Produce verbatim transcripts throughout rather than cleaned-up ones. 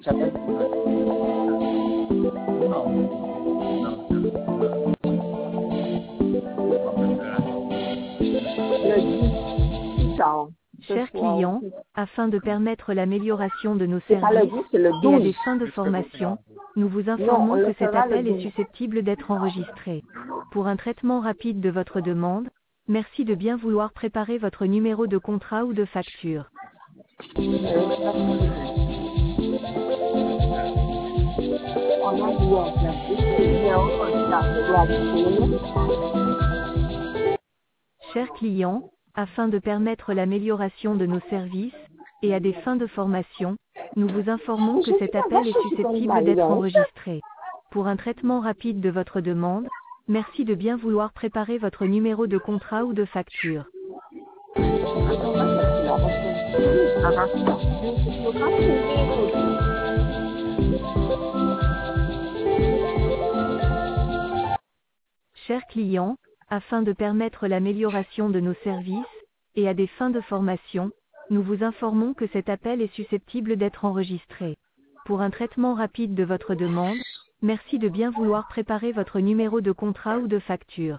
J'appelle. Chers clients, afin de permettre l'amélioration de nos C'est pas le services dix, c'est le et à des douze. fins de formation, nous vous Non, on informons le que cet fera le appel est douze. susceptible d'être enregistré. Pour un traitement rapide de votre demande, merci de bien vouloir préparer votre numéro de contrat ou de facture. Chers clients, afin de permettre l'amélioration de nos services et à des fins de formation, nous vous informons que cet appel est susceptible d'être enregistré. Pour un traitement rapide de votre demande, merci de bien vouloir préparer votre numéro de contrat ou de facture. Chers clients, afin de permettre l'amélioration de nos services et à des fins de formation, nous vous informons que cet appel est susceptible d'être enregistré. Pour un traitement rapide de votre demande, merci de bien vouloir préparer votre numéro de contrat ou de facture.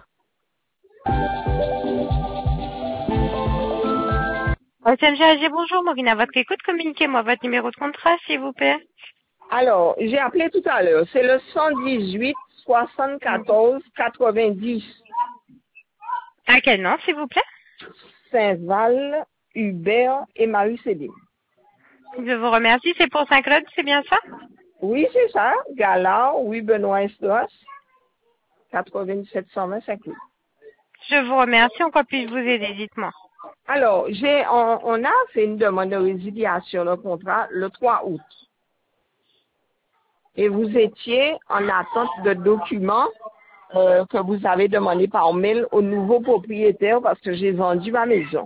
S M G A G, bonjour, Maureen, à votre écoute, communiquez-moi votre numéro de contrat, s'il vous plaît. Alors, j'ai appelé tout à l'heure. C'est le cent dix-huit soixante-quatorze quatre-vingt-dix. À quel nom, s'il vous plaît? Saint-Val, Hubert et Marie-Céline. Je vous remercie, c'est pour Saint-Claude, c'est bien ça? Oui, c'est ça. Galard, oui, Benoît Estras, quatre-vingt-dix-sept cent vingt-cinq. Je vous remercie, en quoi puis-je vous aider, dites-moi. Alors, j'ai, on, on a fait une demande de résiliation de contrat le trois août. Et vous étiez en attente de documents euh, que vous avez demandé par mail au nouveau propriétaire parce que j'ai vendu ma maison.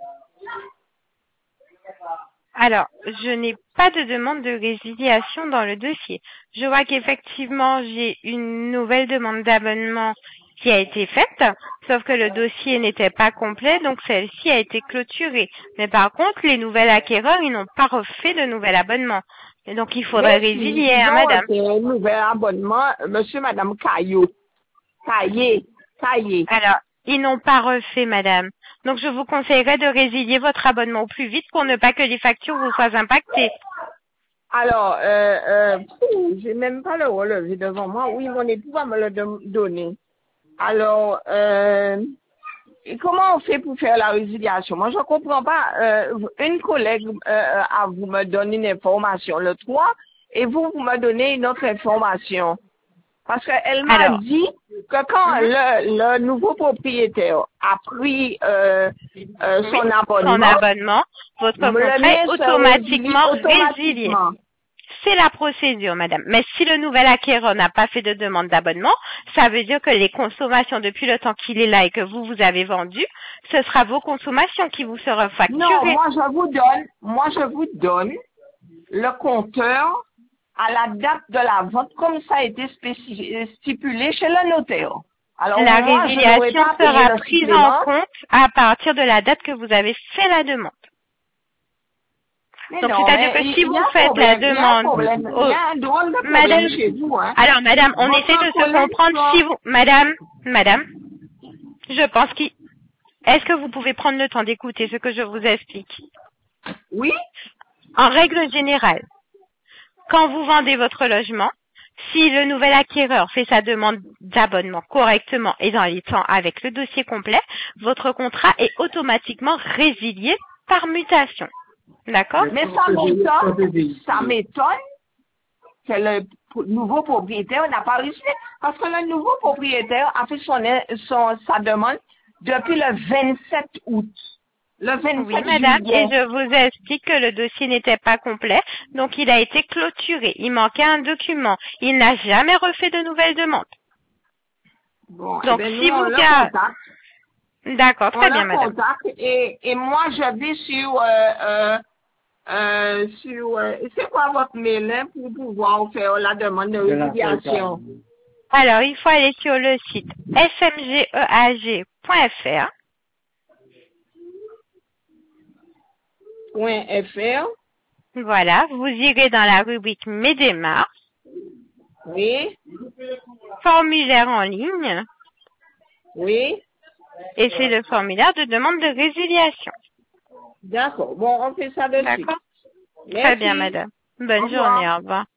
Alors, je n'ai pas de demande de résiliation dans le dossier. Je vois qu'effectivement, j'ai une nouvelle demande d'abonnement qui a été faite, sauf que le dossier n'était pas complet, donc celle-ci a été clôturée. Mais par contre, les nouvelles acquéreurs, ils n'ont pas refait de nouvel abonnement. Et donc, il faudrait Mais résilier, ils hein, ont madame. fait un nouvel abonnement, monsieur, madame Caillot. Caillé, Caillé. Alors, ils n'ont pas refait, madame. Donc, je vous conseillerais de résilier votre abonnement au plus vite pour ne pas que les factures vous soient impactées. Alors, euh, euh, pfff, j'ai même pas le relevé devant moi. Oui, mon époux va me le don- donner. Alors, euh, et comment on fait pour faire la résiliation? Moi, je ne comprends pas. Euh, une collègue euh, à vous me donne une information le trois et vous, vous me donnez une autre information. Parce qu'elle m'a Alors, dit que quand mhm. le, le nouveau propriétaire a pris euh, euh, son oui, abonnement, son abonnement, votre le contrat mien est se résilie automatiquement résilié. automatiquement. C'est la procédure, madame. Mais si le nouvel acquéreur n'a pas fait de demande d'abonnement, ça veut dire que les consommations depuis le temps qu'il est là et que vous, vous avez vendu, ce sera vos consommations qui vous seront facturées. Non, moi je vous donne, moi je vous donne le compteur à la date de la vente comme ça a été spécifié, stipulé chez le notaire. Alors La moi je n'aurais résiliation pas payé sera le prise en supplément. compte à partir de la date que vous avez fait la demande. Mais Donc, non, c'est-à-dire mais que il si il y vous a un faites la problème, il y a un demande problème, il y a un drôle de problème Madame, chez vous, hein. alors madame, on Votre essaie de se collègue comprendre soit- si vous, madame, madame, je pense qu'il, est-ce que vous pouvez prendre le temps d'écouter ce que je vous explique? Oui, En règle générale, quand vous vendez votre logement, si le nouvel acquéreur fait sa demande d'abonnement correctement et dans les temps avec le dossier complet, votre contrat est automatiquement résilié par mutation. D'accord? mais ça m'étonne, ça m'étonne que le p- nouveau propriétaire n'a pas reçu, parce que le nouveau propriétaire a fait son, son, sa demande depuis le vingt-sept août. Le vingt-sept Oui, madame, juillet. et je vous explique que le dossier n'était pas complet, donc il a été clôturé. Il manquait un document. Il n'a jamais refait de nouvelles demandes. Bon, eh Donc, ben, nous, si on vous le gardez... contacte. D'accord, On très bien, le madame. contacte et, et moi, je vais sur, euh, euh, euh, sur, euh, c'est quoi votre mail, hein, pour pouvoir faire la demande de résiliation? Alors, il faut aller sur le site s m g e a g point f r. Point .fr. Voilà, vous irez dans la rubrique Mes démarches, Oui, formulaire en ligne, oui. et c'est le formulaire de demande de résiliation. D'accord. Bon, on fait ça de suite. D'accord? Merci. Très bien, madame. Bonne Au revoir. journée, au revoir.